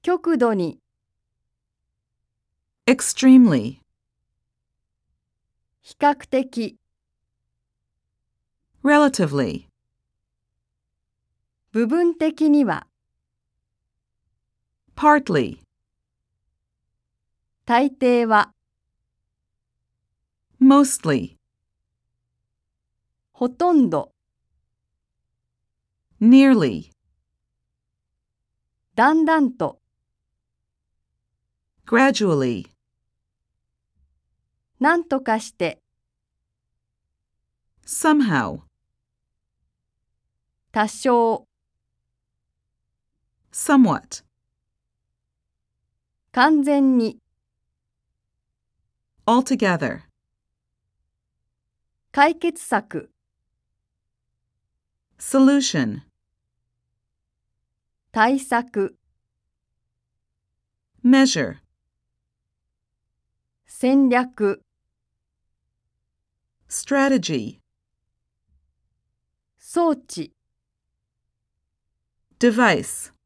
極度に、 extremely, 比較的、 relatively, 部分的には、 partly, 大抵は、 mostly, ほとんど、 nearly, だんだんと、 gradually, なんとかして、 somehow, 多少、 somewhat, 完全に、 altogether, 解決策、 solution, 対策、 measure, 戦略、 strategy, 装置、 device.